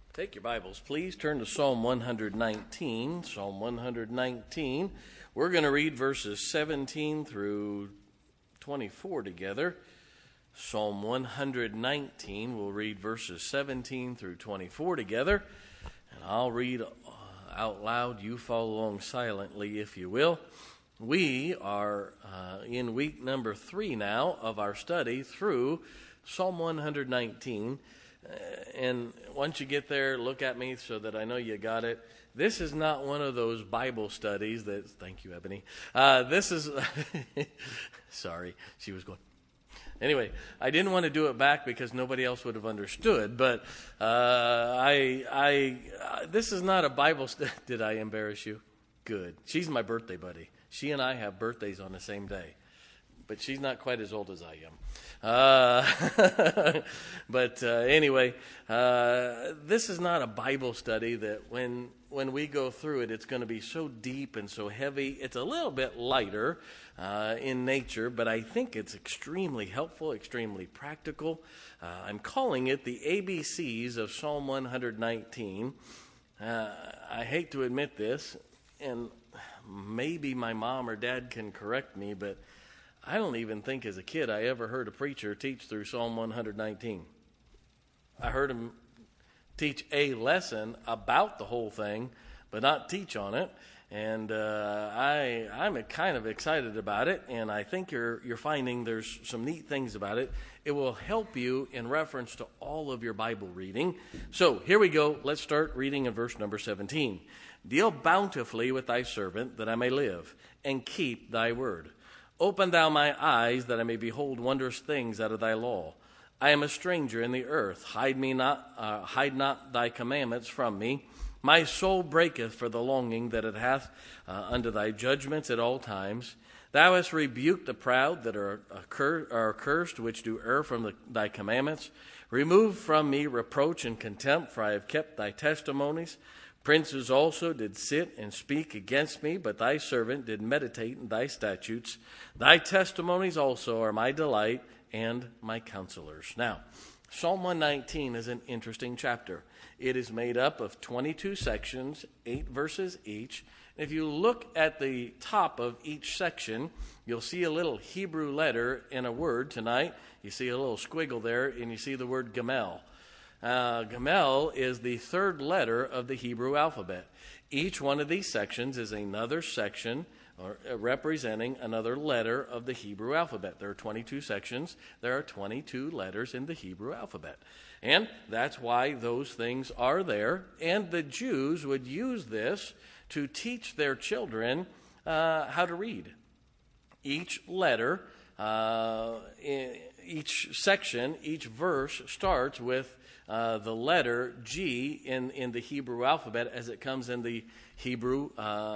Take your Bibles, please. Turn to Psalm 119. Psalm 119. We're going to read verses 17 through 24 together. Psalm 119, we'll read verses 17 through 24 together. And I'll read out loud. You follow along silently, if you will. We are in week number 3 now of our study through Psalm 119. And once you get there, look at me so that I know you got it. This is not one of those Bible studies that, thank you, Ebony. This is, sorry, she was going. Anyway, I didn't want to do it back because nobody else would have understood, but this is not a Bible study. Did I embarrass you? Good. She's my birthday buddy. She and I have birthdays on the same day. But she's not quite as old as I am. But anyway, this is not a Bible study that when we go through it, it's going to be so deep and so heavy. It's a little bit lighter in nature, but I think it's extremely helpful, extremely practical. I'm calling it the ABCs of Psalm 119. I hate to admit this, and maybe my mom or dad can correct me, but I don't even think as a kid I ever heard a preacher teach through Psalm 119. I heard him teach a lesson about the whole thing, but not teach on it. And I'm kind of excited about it, and I think you're finding there's some neat things about it. It will help you in reference to all of your Bible reading. So here we go. Let's start reading in verse number 17. Deal bountifully with thy servant, that I may live, and keep thy word. Open thou my eyes, that I may behold wondrous things out of thy law. I am a stranger in the earth. Hide not thy commandments from me. My soul breaketh for the longing that it hath unto thy judgments at all times. Thou hast rebuked the proud that are accursed, which do err from thy commandments. Remove from me reproach and contempt, for I have kept thy testimonies. Princes also did sit and speak against me, but thy servant did meditate in thy statutes. Thy testimonies also are my delight and my counselors. Now, Psalm 119 is an interesting chapter. It is made up of 22 sections, 8 verses each. If you look at the top of each section, you'll see a little Hebrew letter in a word tonight. You see a little squiggle there, and you see the word Gamel. Gamel is the third letter of the Hebrew alphabet. Each one of these sections is another section representing another letter of the Hebrew alphabet. There are 22 sections. There are 22 letters in the Hebrew alphabet. And that's why those things are there. And the Jews would use this to teach their children how to read. Each letter, each section, each verse starts with the letter G in the Hebrew alphabet as it comes in the Hebrew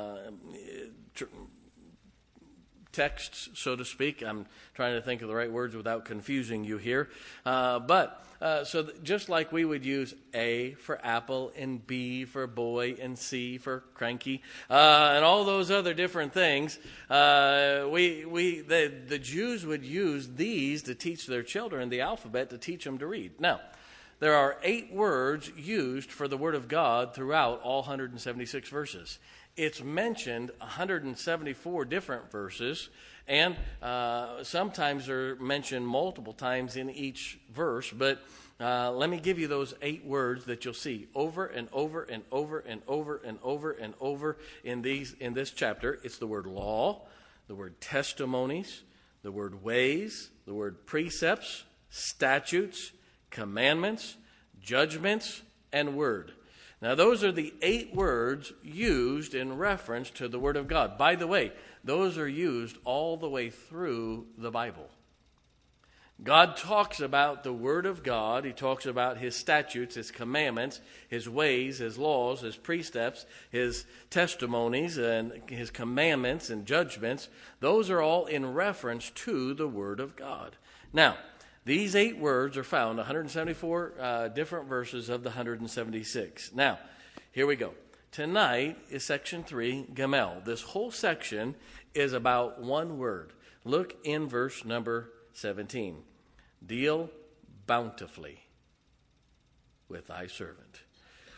texts, so to speak. I'm trying to think of the right words without confusing you here. So just like we would use A for apple and B for boy and C for cranky and all those other different things, the Jews would use these to teach their children the alphabet to teach them to read. Now, there are 8 words used for the Word of God throughout all 176 verses. It's mentioned 174 different verses, and sometimes they're mentioned multiple times in each verse. But let me give you those 8 words that you'll see over and over and over and over and over and over in this chapter. It's the word law, the word testimonies, the word ways, the word precepts, statutes, commandments, judgments, and word. Now, those are the 8 words used in reference to the Word of God. By the way, those are used all the way through the Bible. God talks about the Word of God. He talks about His statutes, His commandments, His ways, His laws, His precepts, His testimonies, and His commandments and judgments. Those are all in reference to the Word of God. Now, these 8 words are found 174 different verses of the 176. Now, here we go. Tonight is section 3, Gamel. This whole section is about one word. Look in verse number 17. Deal bountifully with thy servant.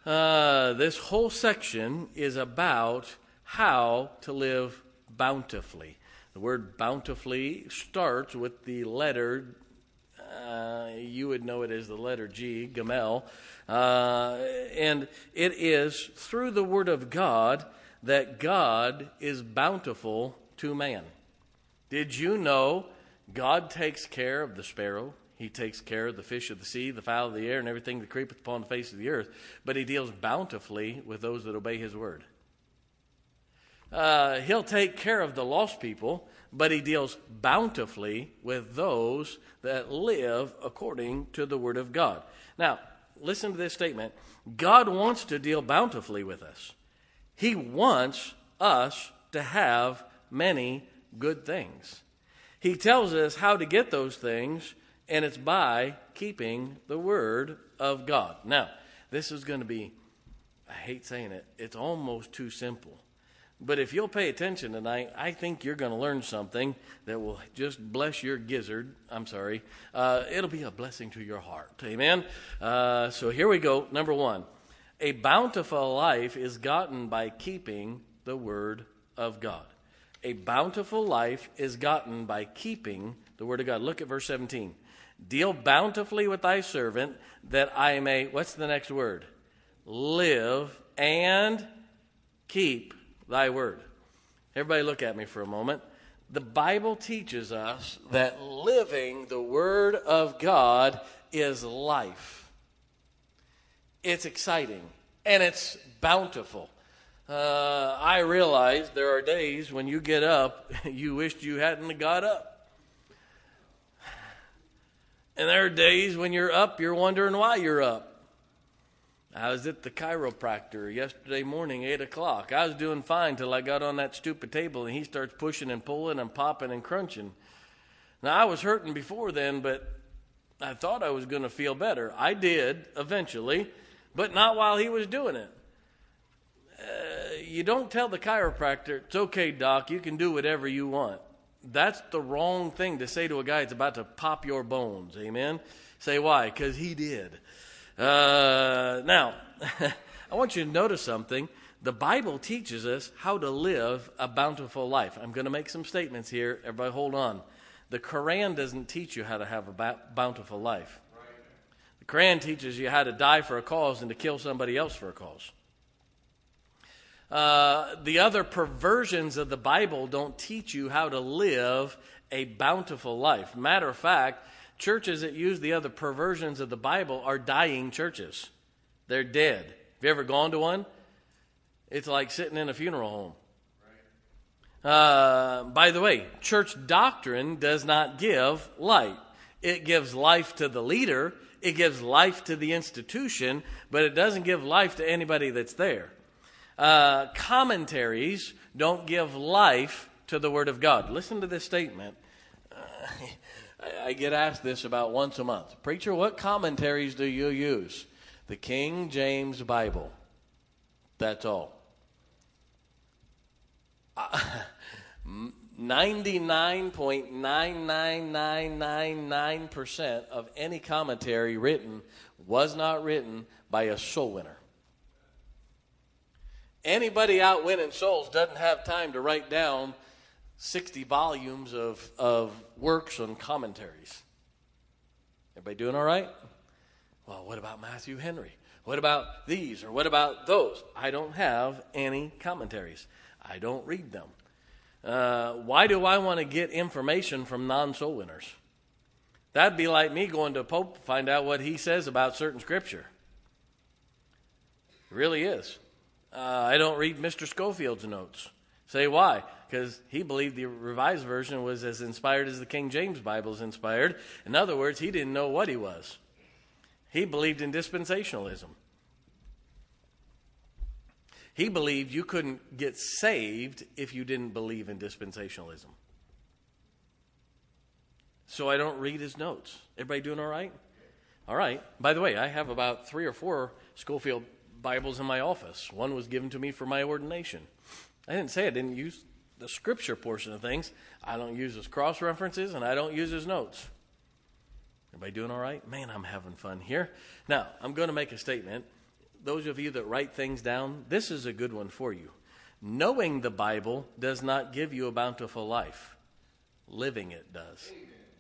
This whole section is about how to live bountifully. The word bountifully starts with the letter, you would know it as the letter G, Gamel. And it is through the Word of God that God is bountiful to man. Did you know God takes care of the sparrow? He takes care of the fish of the sea, the fowl of the air, and everything that creepeth upon the face of the earth. But he deals bountifully with those that obey his word. He'll take care of the lost people, but he deals bountifully with those that live according to the word of God. Now, listen to this statement. God wants to deal bountifully with us. He wants us to have many good things. He tells us how to get those things, and it's by keeping the word of God. Now, this is going to be, I hate saying it, it's almost too simple. But if you'll pay attention tonight, I think you're going to learn something that will just bless your gizzard. It'll be a blessing to your heart. Amen? So here we go. Number one, a bountiful life is gotten by keeping the word of God. A bountiful life is gotten by keeping the word of God. Look at verse 17. Deal bountifully with thy servant that I may, what's the next word? Live and keep thy word. Everybody look at me for a moment. The Bible teaches us that living the word of God is life. It's exciting and it's bountiful. I realize there are days when you get up, you wished you hadn't got up. And there are days when you're up, you're wondering why you're up. I was at the chiropractor yesterday morning, 8 o'clock. I was doing fine till I got on that stupid table and he starts pushing and pulling and popping and crunching. Now, I was hurting before then, but I thought I was going to feel better. I did eventually, but not while he was doing it. You don't tell the chiropractor, it's okay, doc, you can do whatever you want. That's the wrong thing to say to a guy that's about to pop your bones. Amen? Say why? Because he did. Now, I want you to notice something. The Bible teaches us how to live a bountiful life. I'm going to make some statements here. Everybody hold on. The Quran doesn't teach you how to have a bountiful life. The Quran teaches you how to die for a cause and to kill somebody else for a cause. The other perversions of the Bible don't teach you how to live a bountiful life. Matter of fact, churches that use the other perversions of the Bible are dying churches. They're dead. Have you ever gone to one? It's like sitting in a funeral home. By the way, church doctrine does not give light. It gives life to the leader. It gives life to the institution, but it doesn't give life to anybody that's there. Commentaries don't give life to the Word of God. Listen to this statement. I get asked this about once a month. Preacher, what commentaries do you use? The King James Bible. That's all. 99.99999% of any commentary written was not written by a soul winner. Anybody out winning souls doesn't have time to write down 60 volumes of works on commentaries. Everybody doing all right? Well, what about Matthew Henry? What about these or what about those? I don't have any commentaries. I don't read them. Why do I want to get information from non-soul winners? That'd be like me going to a Pope to find out what he says about certain scripture. It really is. I don't read Mr. Scofield's notes. Say why? Because he believed the Revised Version was as inspired as the King James Bible is inspired. In other words, he didn't know what he was. He believed in dispensationalism. He believed you couldn't get saved if you didn't believe in dispensationalism. So I don't read his notes. Everybody doing all right? All right. By the way, I have about 3 or 4 Scofield Bibles in my office. One was given to me for my ordination. I didn't say I didn't use the scripture portion of things. I don't use his cross references and I don't use his notes. Everybody doing all right? Man, I'm having fun here. Now, I'm going to make a statement. those of you that write things down, this is a good one for you. Knowing the Bible does not give you a bountiful life. Living it does.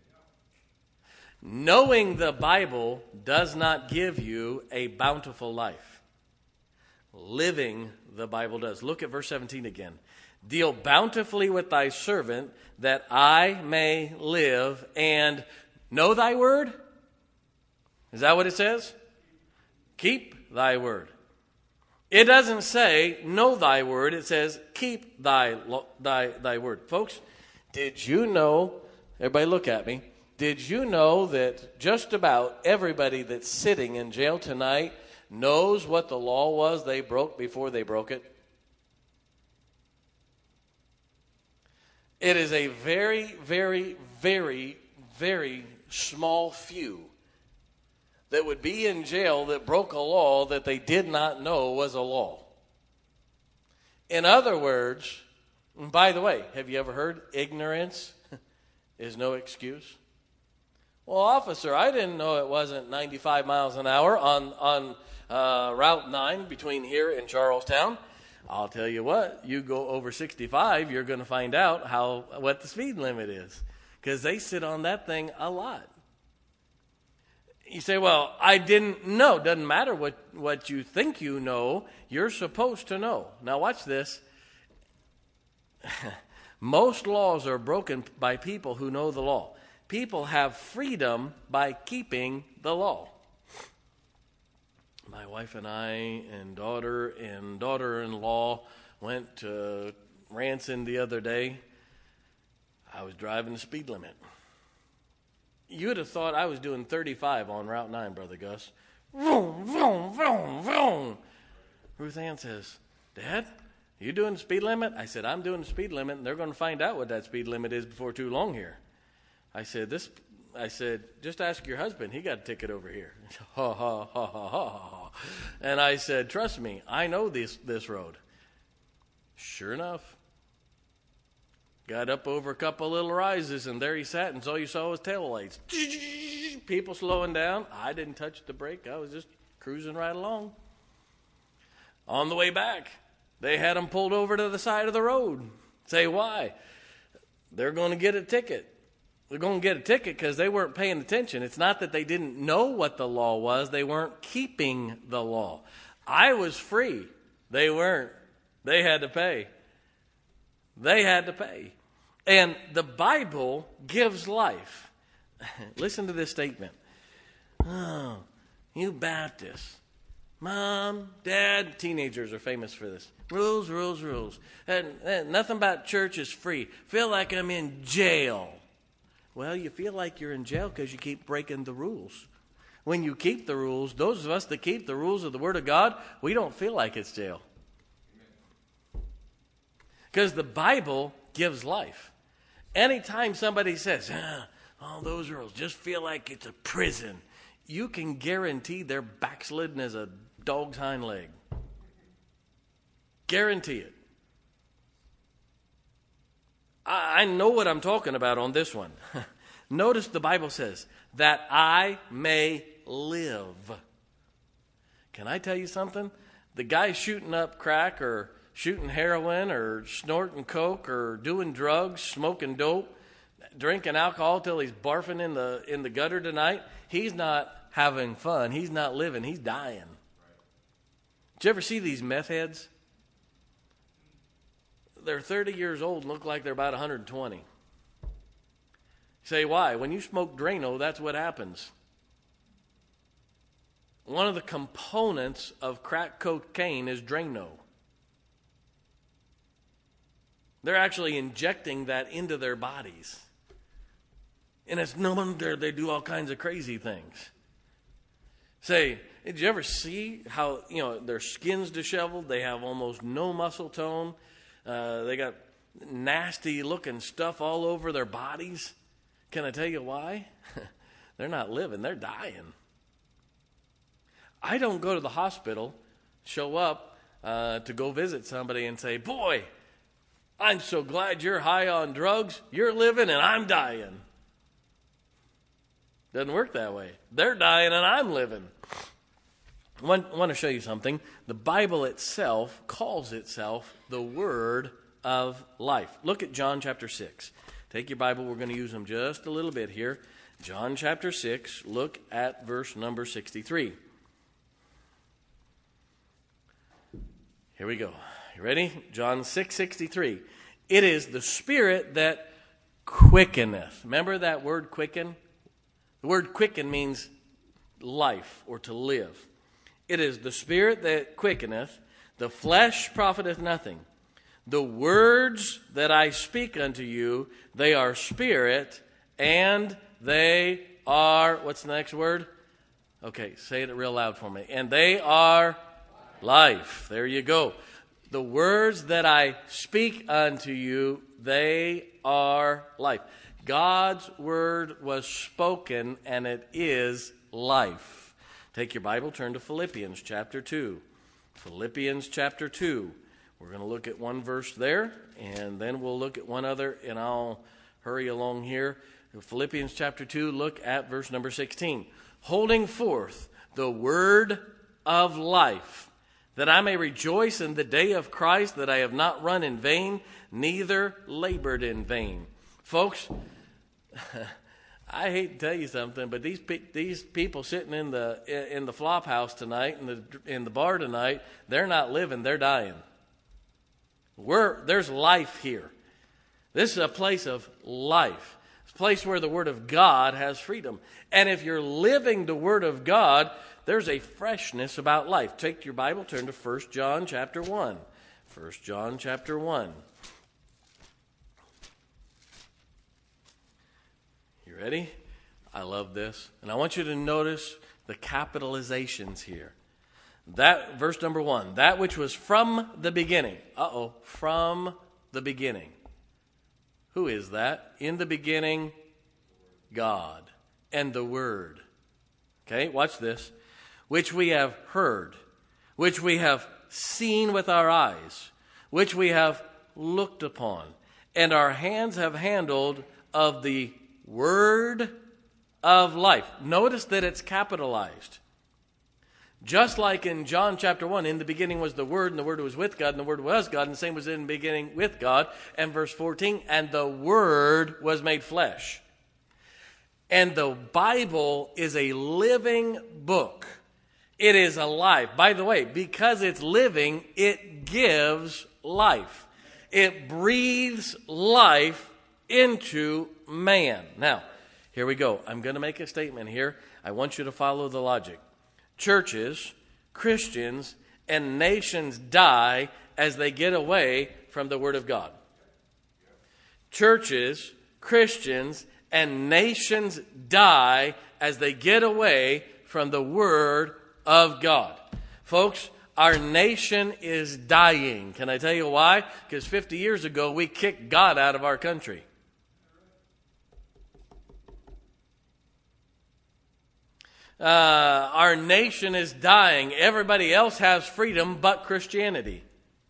Knowing the Bible does not give you a bountiful life. Living the Bible does. Look at verse 17 again. Deal bountifully with thy servant, that I may live and know thy word. Is that what it says? Keep thy word. It doesn't say know thy word. It says keep thy word. Folks, did you know, everybody look at me, did you know that just about everybody that's sitting in jail tonight knows what the law was they broke before they broke it? It is a very, very, very, very small few that would be in jail that broke a law that they did not know was a law. In other words, and by the way, have you ever heard ignorance is no excuse? Well, officer, I didn't know it wasn't 95 miles an hour on Route 9 between here and Charlestown. I'll tell you what, you go over 65, you're going to find out what the speed limit is, because they sit on that thing a lot. You say, well, I didn't know. Doesn't matter what you think you know. You're supposed to know. Now watch this. Most laws are broken by people who know the law. People have freedom by keeping the law. My wife and I and daughter-in-law went to Ranson the other day. I was driving the speed limit. You would have thought I was doing 35 on Route 9, Brother Gus. Vroom, vroom, vroom, vroom. Ruth Ann says, Dad, you doing the speed limit? I said, I'm doing the speed limit, and they're going to find out what that speed limit is before too long here. I said, just ask your husband. He got a ticket over here. Ha, ha, ha, ha, ha, ha. And I said, trust me, I know this road. Sure enough. Got up over a couple little rises, and there he sat, and all you saw was tail lights. People slowing down. I didn't touch the brake. I was just cruising right along. On the way back, they had him pulled over to the side of the road. Say, why? They're going to get a ticket. They're going to get a ticket because they weren't paying attention. It's not that they didn't know what the law was. They weren't keeping the law. I was free. They weren't. They had to pay. They had to pay. And the Bible gives life. Listen to this statement. Oh, you Baptists. Mom, Dad, teenagers are famous for this. Rules, rules, rules. And nothing about church is free. Feel like I'm in jail. Well, you feel like you're in jail because you keep breaking the rules. When you keep the rules, those of us that keep the rules of the Word of God, we don't feel like it's jail. Because the Bible gives life. Anytime somebody says, all those rules, just feel like it's a prison, you can guarantee they're backslidden as a dog's hind leg. Guarantee it. I know what I'm talking about on this one. Notice the Bible says, that I may live. Can I tell you something? The guy shooting up crack or shooting heroin or snorting coke or doing drugs, smoking dope, drinking alcohol till he's barfing in the gutter tonight, he's not having fun. He's not living. He's dying. Did you ever see these meth heads? They're 30 years old and look like they're about 120. Say, why? When you smoke Drano, that's what happens. One of the components of crack cocaine is Drano. They're actually injecting that into their bodies. And it's no wonder they do all kinds of crazy things. Say, did you ever see how, their skin's disheveled? They have almost no muscle tone. They got nasty looking stuff all over their bodies. Can I tell you why? They're not living, they're dying. I don't go to the hospital, show up to go visit somebody and say, boy, I'm so glad you're high on drugs. You're living and I'm dying. Doesn't work that way. They're dying and I'm living. I want to show you something. The Bible itself calls itself the Word of Life. Look at John chapter 6. Take your Bible. We're going to use them just a little bit here. John chapter 6. Look at verse number 63. Here we go. You ready? John 6:63. It is the Spirit that quickeneth. Remember that word quicken? The word quicken means life or to live. It is the Spirit that quickeneth. The flesh profiteth nothing. The words that I speak unto you, they are spirit and they are, what's the next word? Okay, say it real loud for me. And they are life. There you go. The words that I speak unto you, they are life. God's word was spoken, and it is life. Take your Bible, turn to Philippians chapter 2. Philippians chapter 2. We're going to look at one verse there, and then we'll look at one other, and I'll hurry along here. Philippians chapter 2, look at verse number 16. Holding forth the word of life, that I may rejoice in the day of Christ, that I have not run in vain, neither labored in vain. Folks, I hate to tell you something, but these people sitting in the flop house tonight, in the bar tonight, they're not living, they're dying. There's life here. This is a place of life. It's a place where the Word of God has freedom. And if you're living the Word of God, there's a freshness about life. Take your Bible, turn to 1 John chapter 1. 1 John chapter 1. You ready? I love this. And I want you to notice the capitalizations here. That verse number 1, that which was from the beginning. From the beginning. Who is that? In the beginning, God and the Word. Okay, watch this. Which we have heard, which we have seen with our eyes, which we have looked upon, and our hands have handled of the Word of life. Notice that it's capitalized. Just like in John chapter 1, in the beginning was the Word, and the Word was with God, and the Word was God, and the same was in the beginning with God. And verse 14, and the Word was made flesh. And the Bible is a living book. It is alive. By the way, because it's living, it gives life. It breathes life into man. Now, here we go. I'm going to make a statement here. I want you to follow the logic. Churches, Christians, and nations die as they get away from the Word of God. Churches, Christians, and nations die as they get away from the Word of God. Folks, our nation is dying. Can I tell you why? Because 50 years ago, we kicked God out of our country. Our nation is dying. Everybody else has freedom but Christianity.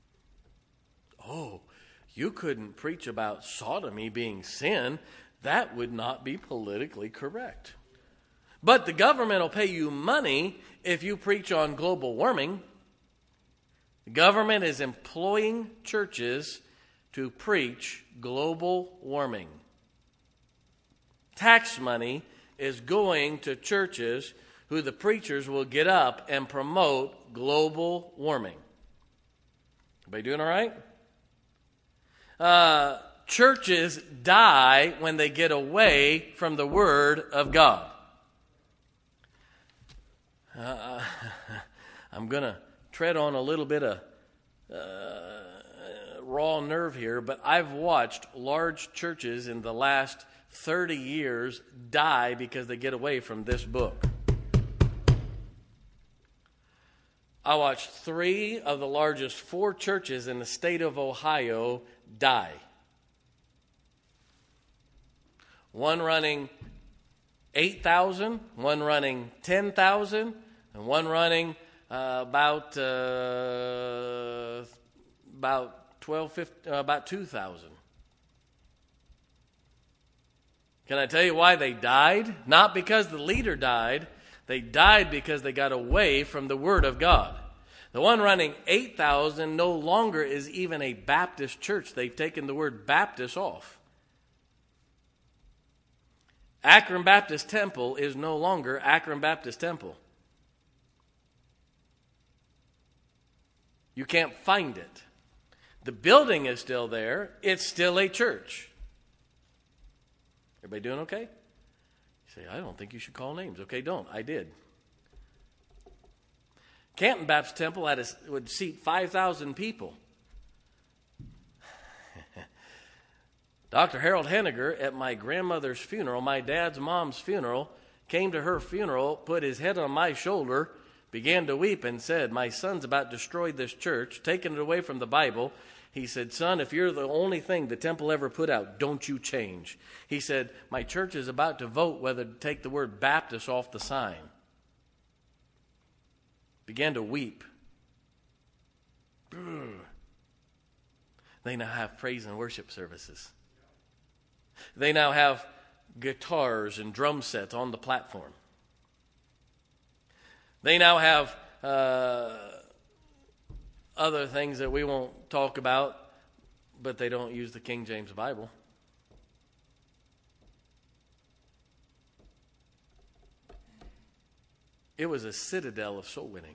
Oh, you couldn't preach about sodomy being sin. That would not be politically correct. But the government will pay you money if you preach on global warming. The government is employing churches to preach global warming. Tax money is going to churches who the preachers will get up and promote global warming. Everybody doing all right? Churches die when they get away from the Word of God. I'm going to tread on a little bit of raw nerve here, but I've watched large churches in the last 30 years die because they get away from this book. I watched 3 of the largest 4 churches in the state of Ohio die. One running 8,000, one running 10,000, and one running about 2,000. Can I tell you why they died? Not because the leader died, They died because they got away from the Word of God. The one running 8,000 no longer is even a Baptist church. They've taken the word Baptist off. Akron Baptist Temple is no longer Akron Baptist Temple. You can't find it. The building is still there. It's still a church. Everybody doing okay? You say, I don't think you should call names. Okay, don't. I did. Canton Baptist Temple would seat 5,000 people. Dr. Harold Henniger, at my grandmother's funeral, my dad's mom's funeral, came to her funeral, put his head on my shoulder, began to weep and said, my son's about destroyed this church, taken it away from the Bible. He said, son, if you're the only thing the temple ever put out, don't you change. He said, my church is about to vote whether to take the word Baptist off the sign. Began to weep. They now have praise and worship services. They now have guitars and drum sets on the platform. They now have other things that we won't talk about, but they don't use the King James Bible. It was a citadel of soul winning.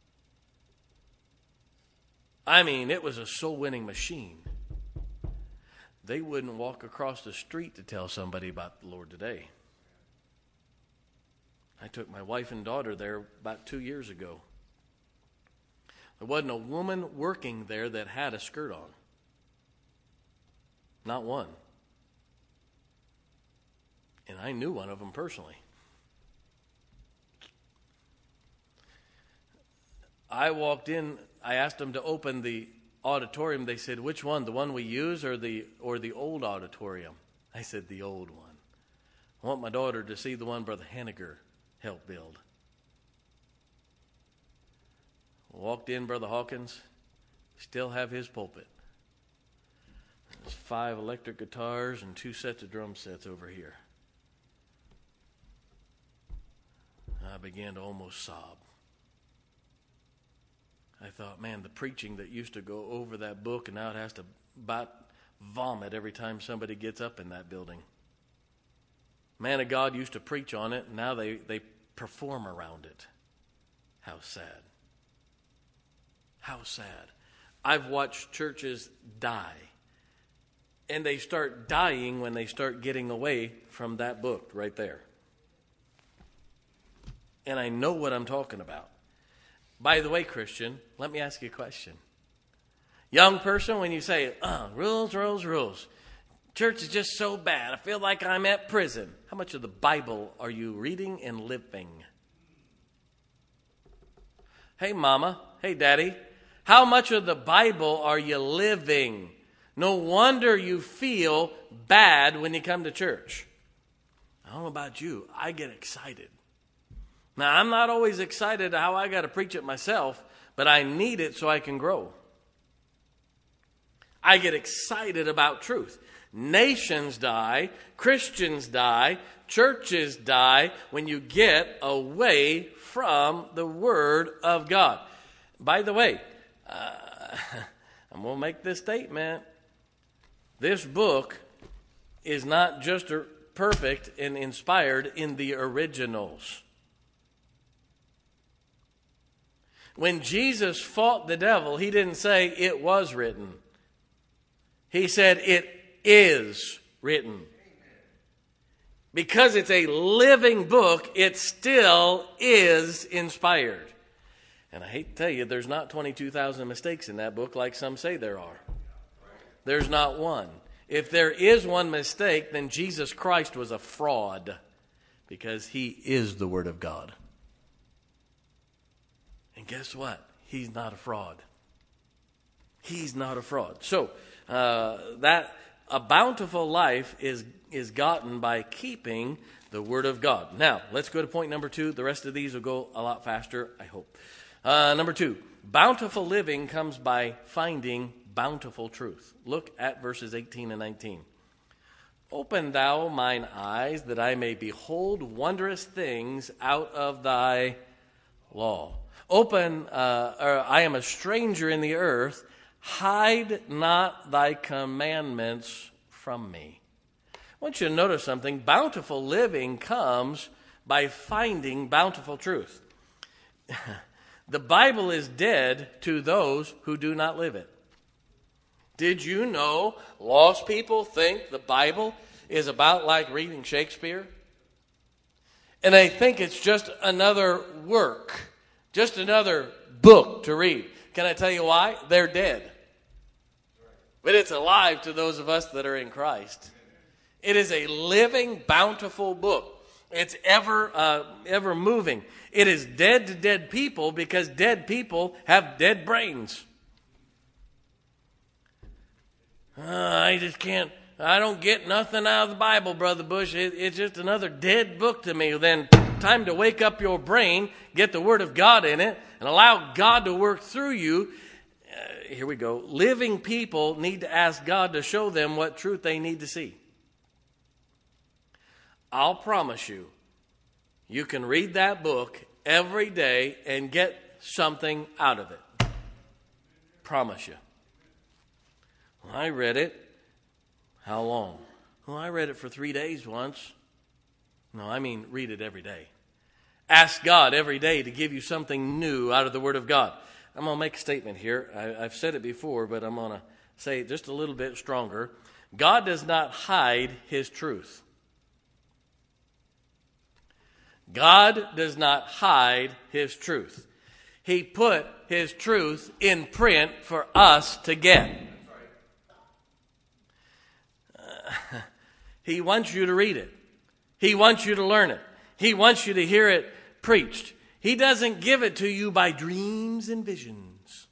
I mean, it was a soul winning machine. They wouldn't walk across the street to tell somebody about the Lord today. I took my wife and daughter there about 2 years ago. There wasn't a woman working there that had a skirt on. Not one. And I knew one of them personally. I walked in, I asked them to open the auditorium. They said, which one? The one we use or the old auditorium? I said, the old one. I want my daughter to see the one Brother Henniger helped build. Walked in, Brother Hawkins, still have his pulpit. There's 5 electric guitars and 2 sets of drum sets over here. I began to almost sob. I thought, man, the preaching that used to go over that book, and now it has to about vomit every time somebody gets up in that building. Man of God used to preach on it, and now they perform around it. How sad. How sad. I've watched churches die, and they start dying when they start getting away from that book right there. And I know what I'm talking about. By the way, Christian, let me ask you a question. Young person, when you say, rules, rules, rules. Church is just so bad. I feel like I'm at prison. How much of the Bible are you reading and living? Hey, Mama. Hey, Daddy. How much of the Bible are you living? No wonder you feel bad when you come to church. I don't know about you. I get excited. Now, I'm not always excited how I got to preach it myself, but I need it so I can grow. I get excited about truth. Nations die, Christians die, churches die when you get away from the Word of God. By the way, I'm going to make this statement. This book is not just perfect and inspired in the originals. When Jesus fought the devil, he didn't say it was written. He said it is written. Because it's a living book, it still is inspired. And I hate to tell you, there's not 22,000 mistakes in that book like some say there are. There's not one. If there is one mistake, then Jesus Christ was a fraud, because he is the Word of God. And guess what? He's not a fraud. He's not a fraud. So, that a bountiful life is gotten by keeping the Word of God. Now, let's go to point number 2. The rest of these will go a lot faster, I hope. Number 2, bountiful living comes by finding bountiful truth. Look at verses 18 and 19. Open thou mine eyes, that I may behold wondrous things out of thy law. I am a stranger in the earth. Hide not thy commandments from me. I want you to notice something. Bountiful living comes by finding bountiful truth. The Bible is dead to those who do not live it. Did you know lost people think the Bible is about like reading Shakespeare? And they think it's just another work, just another book to read. Can I tell you why? They're dead. But it's alive to those of us that are in Christ. It is a living, bountiful book. It's ever moving. It is dead to dead people because dead people have dead brains. I don't get nothing out of the Bible, Brother Bush. It's just another dead book to me. Then time to wake up your brain, get the Word of God in it, and allow God to work through you. Here we go. Living people need to ask God to show them what truth they need to see. I'll promise you, you can read that book every day and get something out of it. Promise you. Well, I read it. How long? Well, I read it for 3 days once. No, I mean read it every day. Ask God every day to give you something new out of the Word of God. I'm going to make a statement here. I've said it before, but I'm going to say it just a little bit stronger. God does not hide His truth. God does not hide His truth. He put His truth in print for us to get. He wants you to read it. He wants you to learn it. He wants you to hear it preached. He doesn't give it to you by dreams and visions.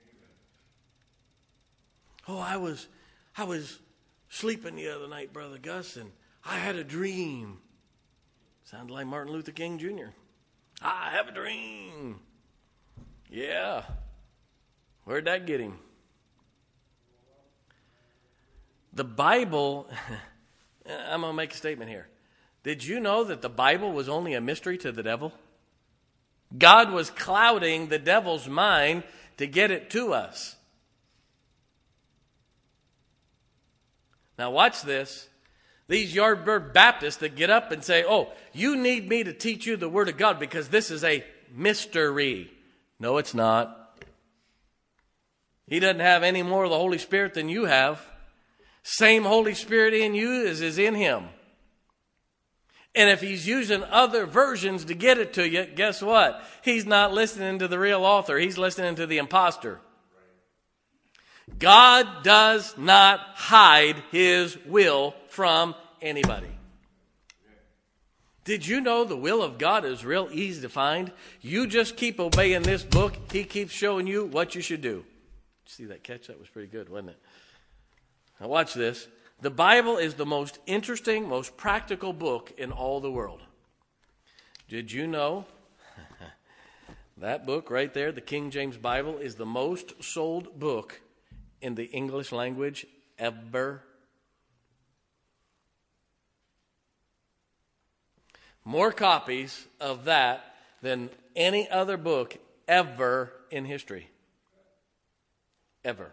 Oh, I was sleeping the other night, Brother Gus, and I had a dream. Sounded like Martin Luther King Jr. I have a dream. Yeah. Where'd that get him? The Bible, I'm going to make a statement here. Did you know that the Bible was only a mystery to the devil? God was clouding the devil's mind to get it to us. Now watch this. These Yardbird Baptists that get up and say, oh, you need me to teach you the Word of God because this is a mystery. No, it's not. He doesn't have any more of the Holy Spirit than you have. Same Holy Spirit in you as is in Him. And if He's using other versions to get it to you, guess what? He's not listening to the real author. He's listening to the imposter. God does not hide His will from anybody. Did you know the will of God is real easy to find? You just keep obeying this book. He keeps showing you what you should do. See that catch? That was pretty good, wasn't it? Now watch this. The Bible is the most interesting, most practical book in all the world. Did you know that book right there, the King James Bible, is the most sold book in the English language ever? More copies of that than any other book ever in history. Ever.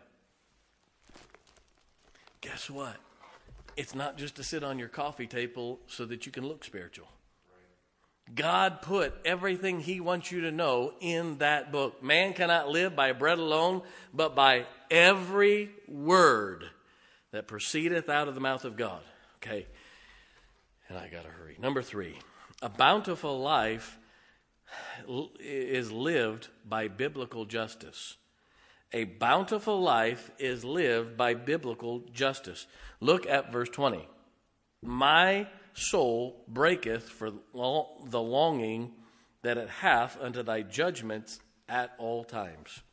Guess what? It's not just to sit on your coffee table so that you can look spiritual. God put everything He wants you to know in that book. Man cannot live by bread alone, but by every word that proceedeth out of the mouth of God. Okay, and I got to hurry. Number 3, a bountiful life is lived by biblical justice. A bountiful life is lived by biblical justice. Look at verse 20. My soul breaketh for the longing that it hath unto thy judgments at all times.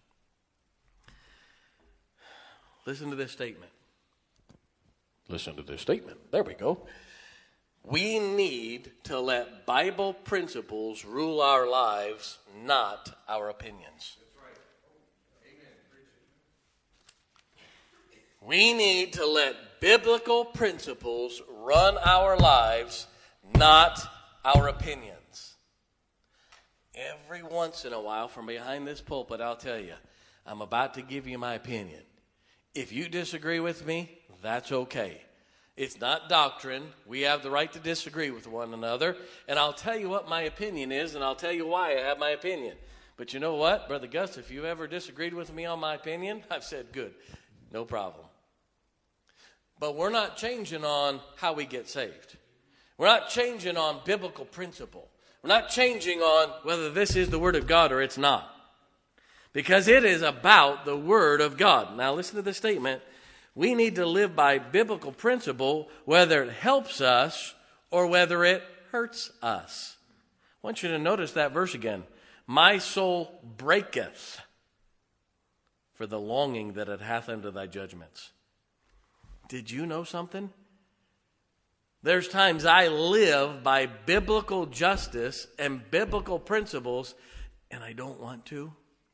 Listen to this statement. Listen to this statement. There we go. We need to let Bible principles rule our lives, not our opinions. We need to let biblical principles run our lives, not our opinions. Every once in a while, from behind this pulpit, I'll tell you, I'm about to give you my opinion. If you disagree with me, that's okay. It's not doctrine. We have the right to disagree with one another. And I'll tell you what my opinion is, and I'll tell you why I have my opinion. But you know what, Brother Gus, if you've ever disagreed with me on my opinion, I've said, good, no problem. But we're not changing on how we get saved. We're not changing on biblical principle. We're not changing on whether this is the Word of God or it's not. Because it is about the Word of God. Now listen to this statement. We need to live by biblical principle, whether it helps us or whether it hurts us. I want you to notice that verse again. My soul breaketh for the longing that it hath unto thy judgments. Did you know something? There's times I live by biblical justice and biblical principles, and I don't want to.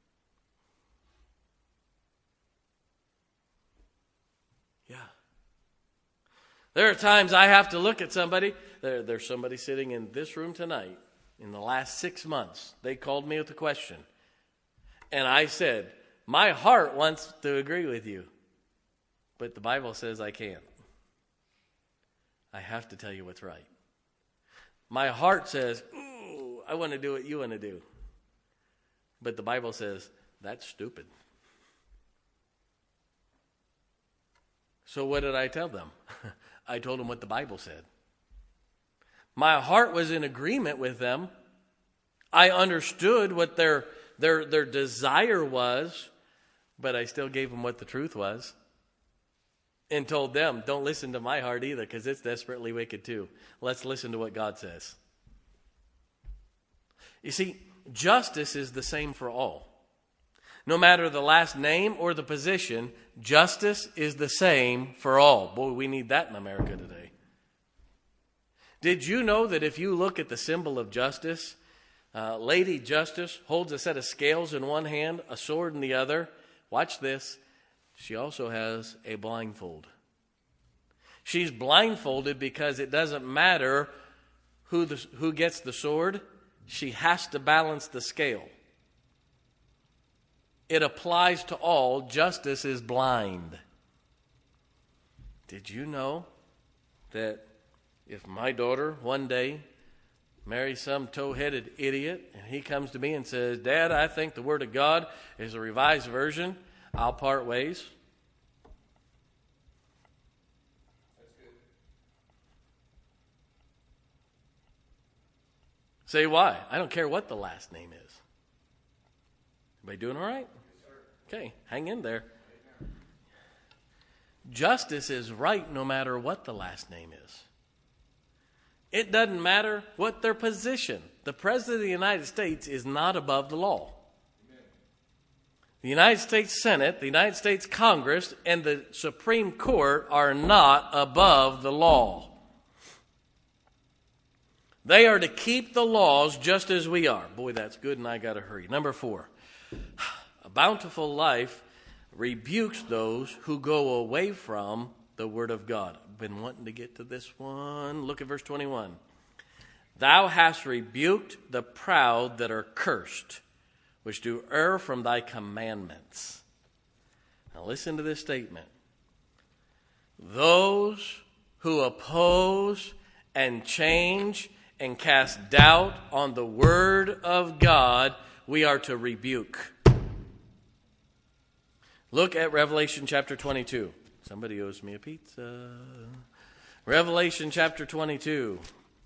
Yeah. There are times I have to look at somebody. There's somebody sitting in this room tonight. In the last 6 months, they called me with a question. And I said, my heart wants to agree with you, but the Bible says I can't. I have to tell you what's right. My heart says, ooh, I want to do what you want to do. But the Bible says, that's stupid. So what did I tell them? I told them what the Bible said. My heart was in agreement with them. I understood what their desire was, but I still gave them what the truth was. And told them, don't listen to my heart either, because it's desperately wicked too. Let's listen to what God says. You see, justice is the same for all. No matter the last name or the position, justice is the same for all. Boy, we need that in America today. Did you know that if you look at the symbol of justice, Lady Justice holds a set of scales in one hand, a sword in the other. Watch this. She also has a blindfold. She's blindfolded because it doesn't matter who gets the sword. She has to balance the scale. It applies to all. Justice is blind. Did you know that if my daughter one day marries some toe-headed idiot and he comes to me and says, Dad, I think the Word of God is a revised version, I'll part ways? That's good. Say why? I don't care what the last name is. Everybody doing all right? Yes, sir. Okay, hang in there. Justice is right no matter what the last name is. It doesn't matter what their position. The President of the United States is not above the law. Amen. The United States Senate, the United States Congress, and the Supreme Court are not above the law. They are to keep the laws just as we are. Boy, that's good, and I got to hurry. Number 4, a bountiful life rebukes those who go away from the Word of God. I've been wanting to get to this one. Look at verse 21. Thou hast rebuked the proud that are cursed, which do err from thy commandments. Now listen to this statement. Those who oppose and change and cast doubt on the Word of God, we are to rebuke. Look at Revelation chapter 22. Somebody owes me a pizza. Revelation chapter 22.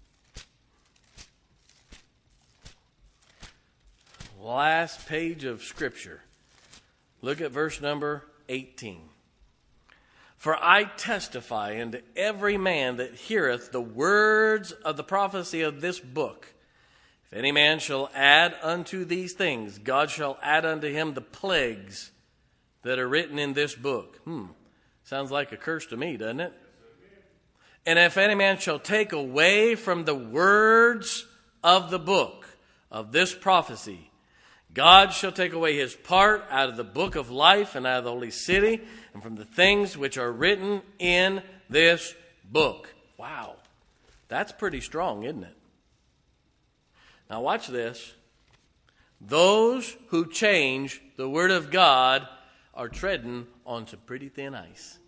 Last page of Scripture. Look at verse number 18. For I testify unto every man that heareth the words of the prophecy of this book. If any man shall add unto these things, God shall add unto him the plagues that are written in this book. Sounds like a curse to me, doesn't it? And if any man shall take away from the words of the book of this prophecy, God shall take away his part out of the book of life and out of the holy city and from the things which are written in this book. Wow. That's pretty strong, isn't it? Now watch this. Those who change the word of God are treading on some pretty thin ice.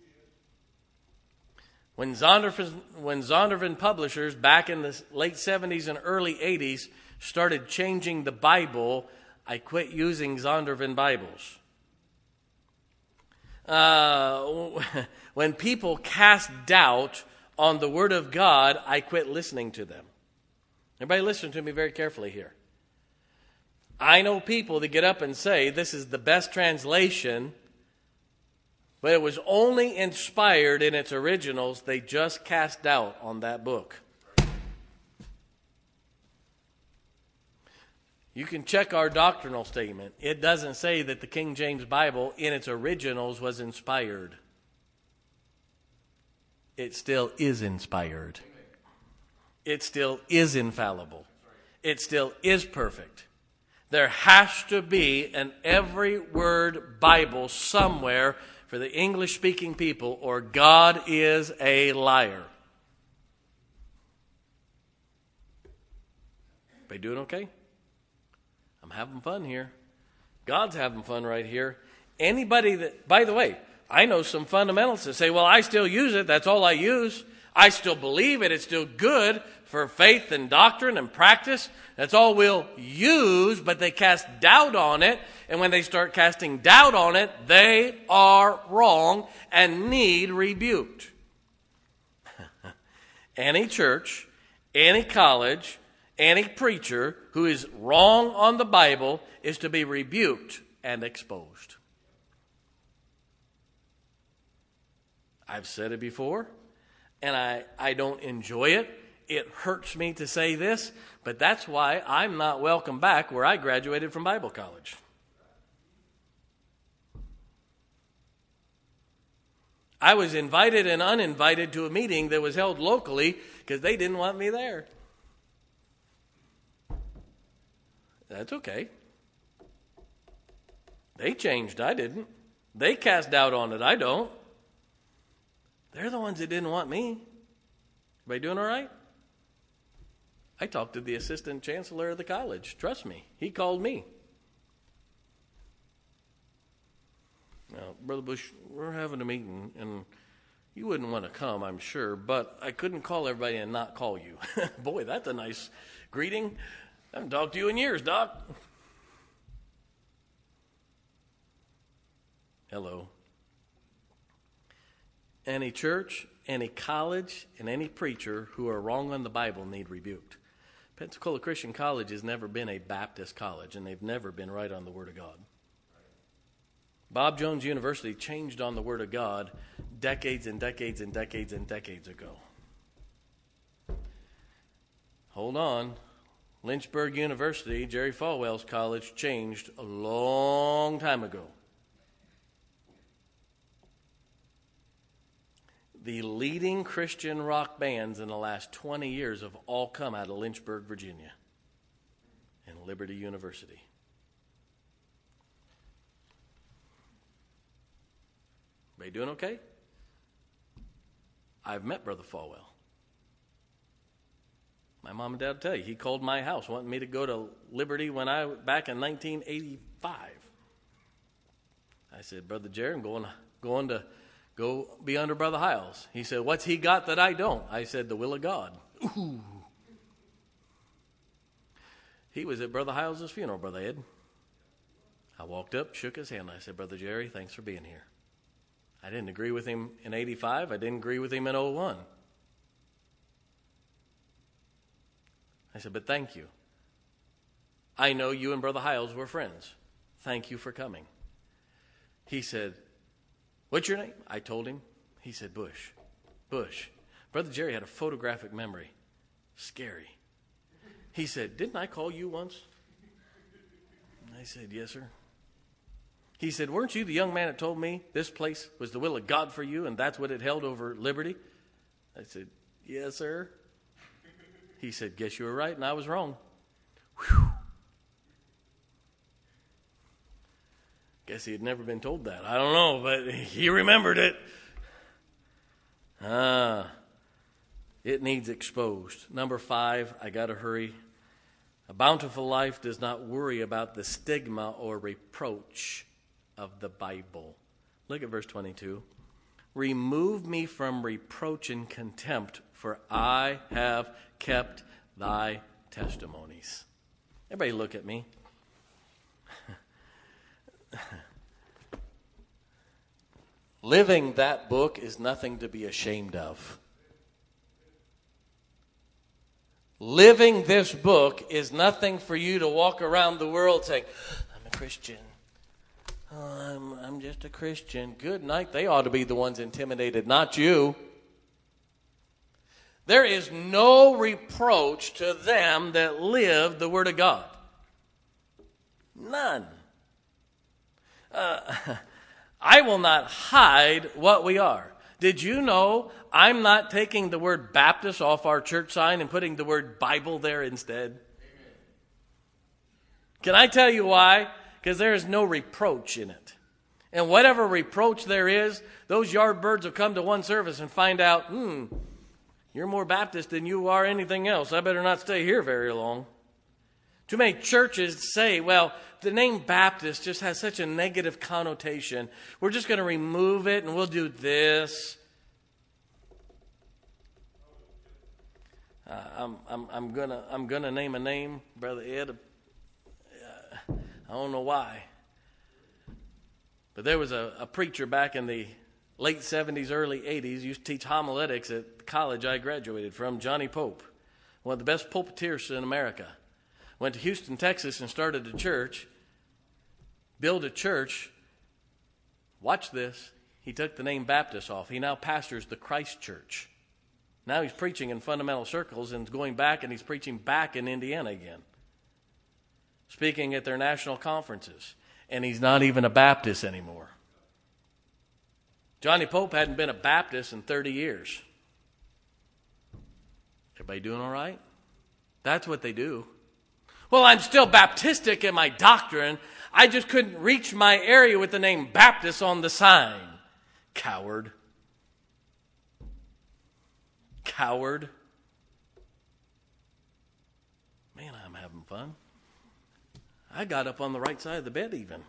When Zondervan Publishers back in the late 70s and early 80s started changing the Bible, I quit using Zondervan Bibles. When people cast doubt on the Word of God, I quit listening to them. Everybody listen to me very carefully here. I know people that get up and say this is the best translation, but it was only inspired in its originals. They just cast doubt on that book. You can check our doctrinal statement. It doesn't say that the King James Bible in its originals was inspired. It still is inspired. It still is infallible. It still is perfect. There has to be an every word Bible somewhere for the English-speaking people, or God is a liar. Everybody doing okay? I'm having fun here. God's having fun right here. Anybody that, by the way, I know some fundamentalists that say, well, I still use it. That's all I use. I still believe it. It's still good for faith and doctrine and practice. That's all we'll use, but they cast doubt on it. And when they start casting doubt on it, they are wrong and need rebuked. Any church, any college, any preacher who is wrong on the Bible is to be rebuked and exposed. I've said it before, and I don't enjoy it. It hurts me to say this, but that's why I'm not welcome back where I graduated from Bible college. I was invited and uninvited to a meeting that was held locally because they didn't want me there. That's okay. They changed, I didn't. They cast doubt on it, I don't. They're the ones that didn't want me. Everybody doing all right? I talked to the assistant chancellor of the college. Trust me, he called me. Now, Brother Bush, we're having a meeting, and you wouldn't want to come, I'm sure, but I couldn't call everybody and not call you. Boy, that's a nice greeting. I haven't talked to you in years, Doc. Hello. Any church, any college, and any preacher who are wrong on the Bible need rebuked. Pensacola Christian College has never been a Baptist college, and they've never been right on the Word of God. Bob Jones University changed on the Word of God decades and decades and decades and decades ago. Hold on. Lynchburg University, Jerry Falwell's college, changed a long time ago. The leading Christian rock bands in the last 20 years have all come out of Lynchburg, Virginia, and Liberty University. Everybody doing okay? I've met Brother Falwell. My mom and dad will tell you, he called my house wanting me to go to Liberty back in 1985. I said, Brother Jerry, I'm going to go be under Brother Hiles. He said, what's he got that I don't? I said, the will of God. Ooh. He was at Brother Hiles' funeral, Brother Ed. I walked up, shook his hand. I said, Brother Jerry, thanks for being here. I didn't agree with him in 85. I didn't agree with him in 01. I said, but thank you. I know you and Brother Hiles were friends. Thank you for coming. He said, what's your name? I told him. He said, Bush. Bush. Brother Jerry had a photographic memory. Scary. He said, didn't I call you once? I said, yes, sir. He said, weren't you the young man that told me this place was the will of God for you and that's what it held over Liberty? I said, yes, sir. He said, guess you were right and I was wrong. Whew. Guess he had never been told that. I don't know, but he remembered it. It needs exposed. Number 5, I got to hurry. A bountiful life does not worry about the stigma or reproach of the Bible. Look at verse 22. Remove me from reproach and contempt, for I have kept thy testimonies. Everybody look at me. Living that book is nothing to be ashamed of. Living this book is nothing for you to walk around the world saying, I'm a Christian. Oh, I'm just a Christian. Good night. They ought to be the ones intimidated, not you. There is no reproach to them that live the Word of God. None. I will not hide what we are. Did you know I'm not taking the word Baptist off our church sign and putting the word Bible there instead? Amen. Can I tell you why? Because there is no reproach in it. And whatever reproach there is, those yard birds will come to one service and find out, you're more Baptist than you are anything else. I better not stay here very long. Too many churches say, well, the name Baptist just has such a negative connotation. We're just going to remove it and we'll do this. I'm gonna name a name, Brother Ed. I don't know why. But there was a preacher back in the late 70s, early 80s, used to teach homiletics at the college I graduated from, Johnny Pope, one of the best pulpiteers in America. Went to Houston, Texas and started a church, built a church. Watch this. He took the name Baptist off. He now pastors the Christ Church. Now he's preaching in fundamental circles and going back, and he's preaching back in Indiana again. Speaking at their national conferences. And he's not even a Baptist anymore. Johnny Pope hadn't been a Baptist in 30 years. Everybody doing all right? That's what they do. Well, I'm still Baptistic in my doctrine. I just couldn't reach my area with the name Baptist on the sign. Coward. Coward. Man, I'm having fun. I got up on the right side of the bed even.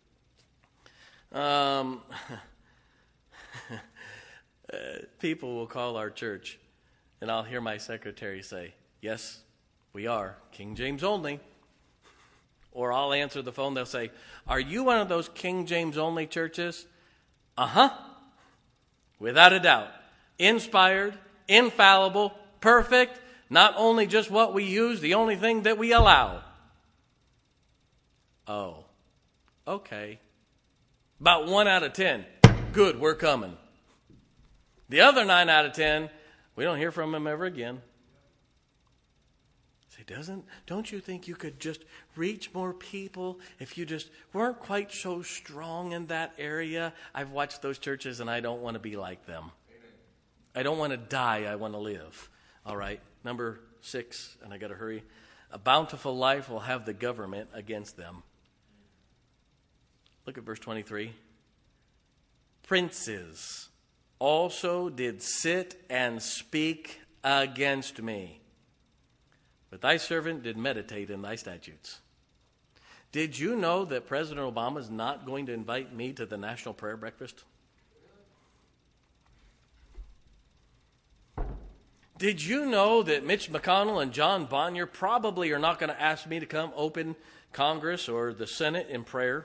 People will call our church, and I'll hear my secretary say, yes, we are King James only. Or I'll answer the phone, they'll say, are you one of those King James only churches? Uh-huh. Without a doubt. Inspired, infallible, perfect, not only just what we use, the only thing that we allow. Oh, okay. About 1 out of 10. Good, we're coming. The other 9 out of 10, we don't hear from him ever again. Say, don't you think you could just reach more people if you just weren't quite so strong in that area? I've watched those churches and I don't want to be like them. Amen. I don't want to die, I want to live. All right, number 6, and I got to hurry. A bountiful life will have the government against them. Look at verse 23. Princes also did sit and speak against me, but thy servant did meditate in thy statutes. Did you know that President Obama is not going to invite me to the National Prayer Breakfast? Did you know that Mitch McConnell and John Bonnier probably are not going to ask me to come open Congress or the Senate in prayer?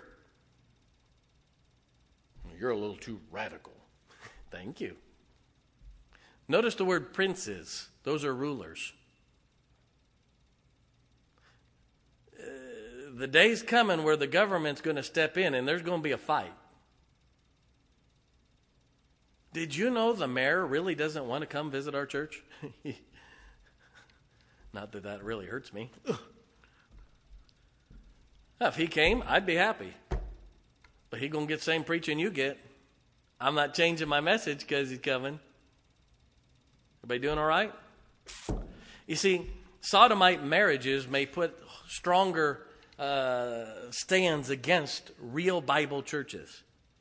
You're a little too radical. Thank you. Notice the word princes. Those are rulers. The day's coming where the government's going to step in and there's going to be a fight. Did you know the mayor really doesn't want to come visit our church? Not that that really hurts me. If he came, I'd be happy. But he's going to get the same preaching you get. I'm not changing my message because he's coming. Everybody doing all right? You see, sodomite marriages may put stronger stands against real Bible churches.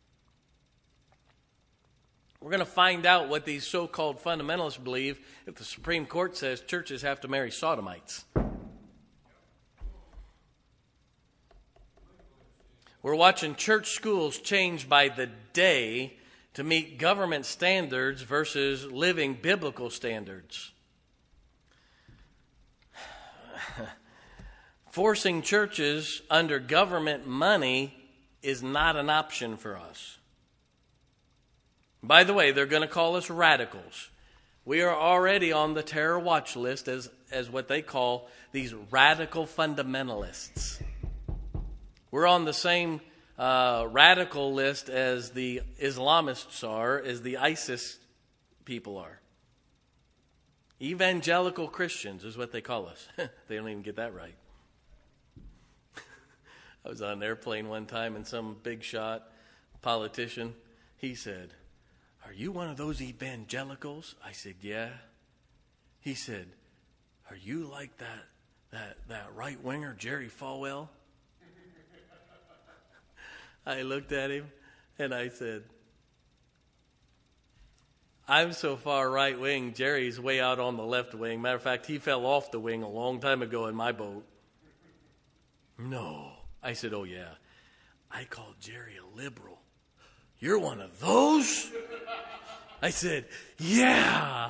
We're going to find out what these so-called fundamentalists believe if the Supreme Court says churches have to marry sodomites. We're watching church schools change by the day to meet government standards versus living biblical standards. Forcing churches under government money is not an option for us. By the way, they're going to call us radicals. We are already on the terror watch list as what they call these radical fundamentalists. We're on the same radical list as the Islamists are, as the ISIS people are. Evangelical Christians is what they call us. They don't even get that right. I was on an airplane one time and some big shot politician, he said, "Are you one of those evangelicals?" I said, "Yeah." He said, "Are you like that right-winger Jerry Falwell?" I looked at him and I said, "I'm so far right-wing, Jerry's way out on the left wing. Matter of fact, he fell off the wing a long time ago in my boat." "No." I said, "Oh, yeah. I called Jerry a liberal." "You're one of those?" I said, "Yeah."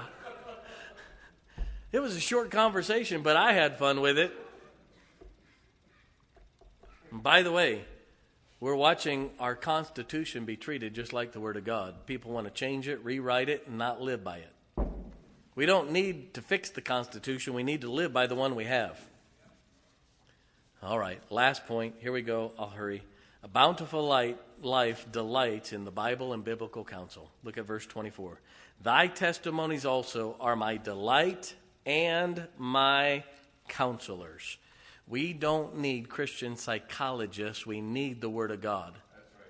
It was a short conversation, but I had fun with it. And by the way, we're watching our Constitution be treated just like the Word of God. People want to change it, rewrite it, and not live by it. We don't need to fix the Constitution. We need to live by the one we have. All right, last point. Here we go. I'll hurry. A bountiful life delights in the Bible and biblical counsel. Look at verse 24. Thy testimonies also are my delight and my counselors. We don't need Christian psychologists. We need the Word of God. That's right.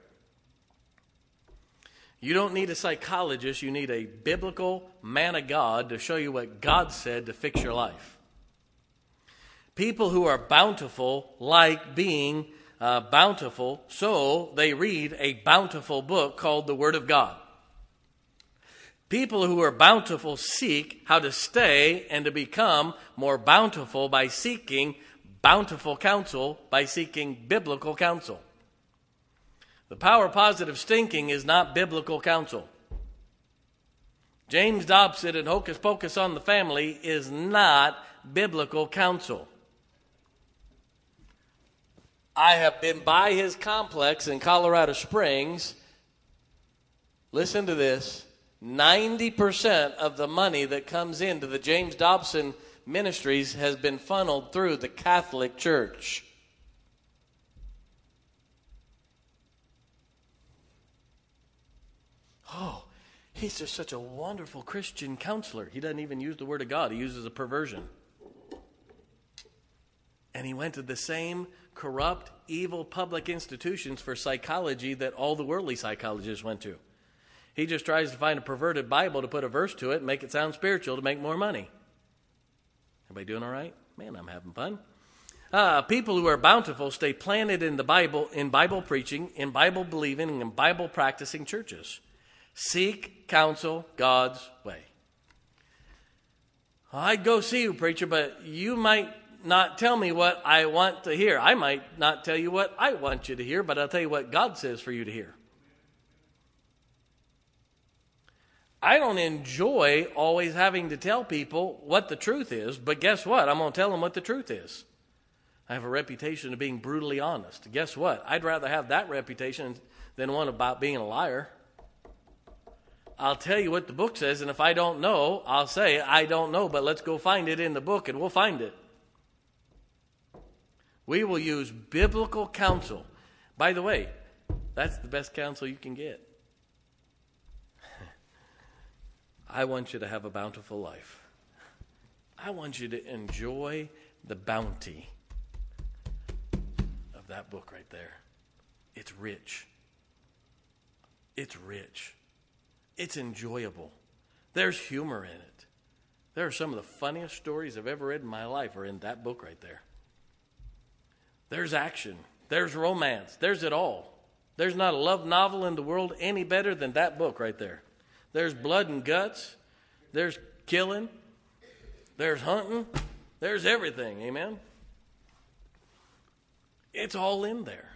You don't need a psychologist. You need a biblical man of God to show you what God said to fix your life. People who are bountiful like being bountiful, so they read a bountiful book called the Word of God. People who are bountiful seek how to stay and to become more bountiful by seeking bountiful counsel, by seeking biblical counsel. The power positive stinking is not biblical counsel. James Dobson and Hocus Pocus on the Family is not biblical counsel. I have been by his complex in Colorado Springs. Listen to this. 90% of the money that comes into the James Dobson Ministries has been funneled through the Catholic Church. Oh, he's just such a wonderful Christian counselor. He doesn't even use the Word of God. He uses a perversion. And he went to the same corrupt, evil public institutions for psychology that all the worldly psychologists went to. He just tries to find a perverted Bible to put a verse to it and make it sound spiritual to make more money. Everybody doing all right? Man, I'm having fun. People who are bountiful stay planted in the Bible, in Bible preaching, in Bible believing, and Bible practicing churches. Seek counsel God's way. I'd go see you, preacher, but you might not tell me what I want to hear. I might not tell you what I want you to hear, but I'll tell you what God says for you to hear. I don't enjoy always having to tell people what the truth is, but guess what? I'm going to tell them what the truth is. I have a reputation of being brutally honest. Guess what? I'd rather have that reputation than one about being a liar. I'll tell you what the book says, and if I don't know, I'll say, I don't know, but let's go find it in the book, and we'll find it. We will use biblical counsel. By the way, that's the best counsel you can get. I want you to have a bountiful life. I want you to enjoy the bounty of that book right there. It's rich. It's rich. It's enjoyable. There's humor in it. There are some of the funniest stories I've ever read in my life are in that book right there. There's action. There's romance. There's it all. There's not a love novel in the world any better than that book right there. There's blood and guts. There's killing. There's hunting. There's everything. Amen? It's all in there.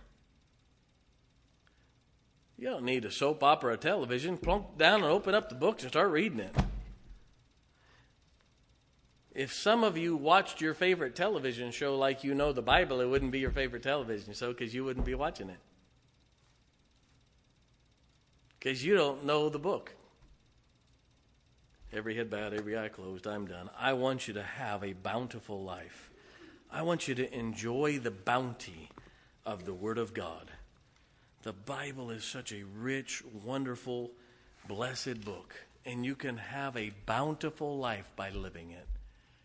You don't need a soap opera or television. Plunk down and open up the books and start reading it. If some of you watched your favorite television show like you know the Bible, it wouldn't be your favorite television show because you wouldn't be watching it. Because you don't know the book. Every head bowed, every eye closed, I'm done. I want you to have a bountiful life. I want you to enjoy the bounty of the Word of God. The Bible is such a rich, wonderful, blessed book. And you can have a bountiful life by living it.